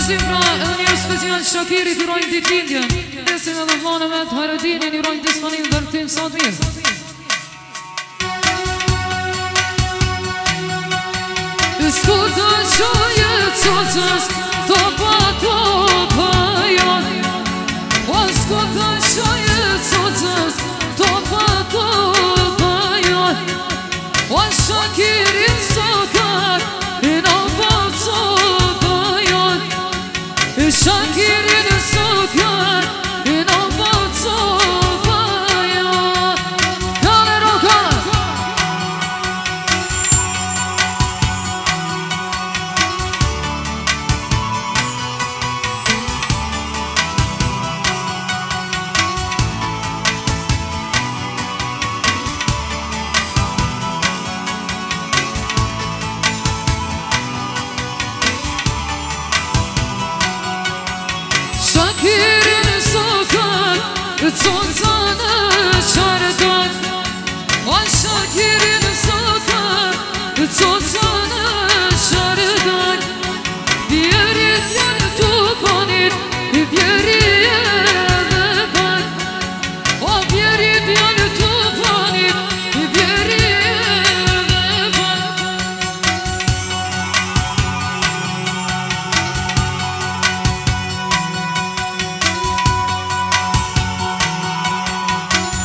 Besim pra edhe një special Shakirit i rojnë ditë lindjen. Besim edhe vlanë me të Haradinin i rojnë disponim dërtim sot mirë. S'ku të qoje qocës, topa jon. O s'ku të qoje qocës, topa jon. O Shakirin sokak, i në bëtë jon. Shakirin sokak, i në bëtë jon. Kale ro kale. Shakirin sokak, coca në qardak. O Shakirin sokak, coca në qardak. Vjerit janë të panit, vjeri edhe bak. O vjerit janë të panit, vjeri edhe bak.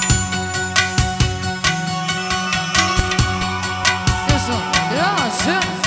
Ja,